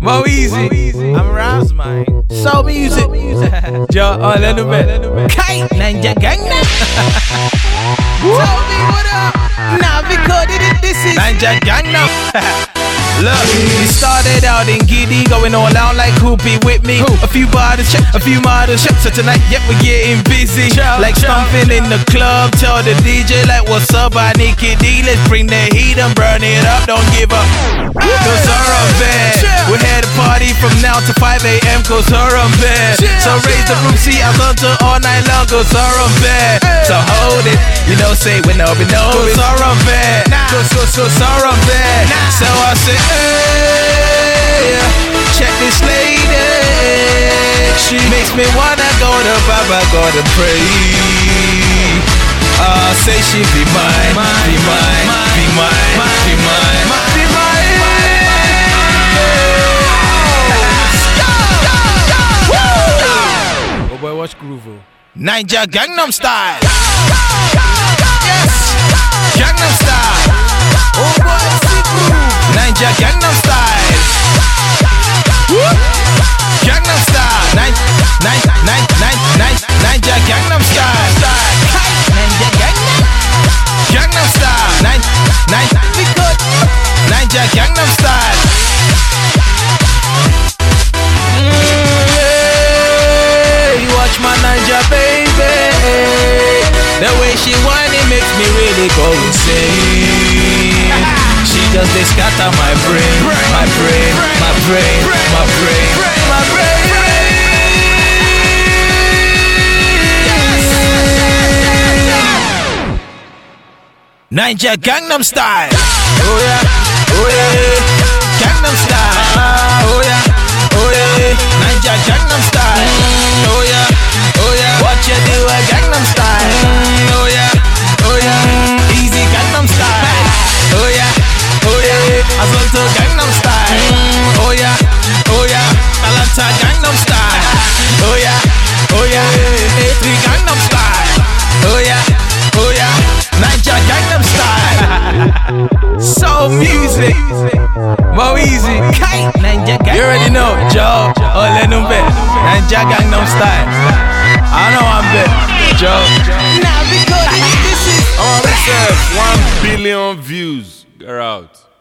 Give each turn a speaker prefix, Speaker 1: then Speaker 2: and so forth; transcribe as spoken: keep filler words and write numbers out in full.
Speaker 1: Mo Easy, I'm aroused, man. Soul music, Joe, oh, let him bet. Kite, Ninja Gangnam. Tell me what up. Now because this is Ninja Gangnam. Look, we started out in Giddy, going all out like Hoopy with me. A few bottles, check, a few models, check. So tonight, yep, we're getting busy. Like stomping in the club, tell the D J like, what's up, I need K D. Let's bring the heat and burn it up, don't give up. Cause her on bed, we had a party from now to five A M Cause her on bed. So raise the room, see I love to all night long. Cause her on bed, so hold it. You know, say when no be no. Cause her on bed, cause cause cause her on bed. So I say, hey, check this lady. She makes me wanna go to Baba, go to pray. Uh, say she be mine, be mine, be mine, be mine, be mine. Oh boy, watch Groove. Ninja Gangnam Style. Yes, Gangnam Style. Oh boy, see Groove. Ninja Gangnam Style. Gangnam Style. Nine, nine, nine, nine, nine, Ninja Gangnam Style. Ninja Gangnam. Gangnam Style. Nine, nine, be good. Ninja Gangnam Style. Watch my Ninja baby. The way she whine it makes me really go insane. She does this scatter my brain, my brain, my brain, my brain, my brain. Ninja Gangnam Style. Oh yeah, oh yeah. Gangnam Style. Oh yeah, oh yeah. Ninja Gangnam Style. Oh yeah, oh yeah. What you do a Gangnam Style? Oh yeah, oh yeah. Easy Gangnam Style. Oh yeah, oh yeah. I want to Gangnam Style. Oh yeah, oh yeah. Atlanta Gangnam Style. Oh yeah, oh yeah. A three Gangnam Style. Oh yeah, oh yeah. Ninja Gangnam Style. Soul music. Mo Easy. Kite. Ninja Gangnam. You already know. Joe. Oh, let them bet. Ninja Gangnam Style. I know I'm bet. Joe. Now because this is.
Speaker 2: Oh, one billion views. Get out.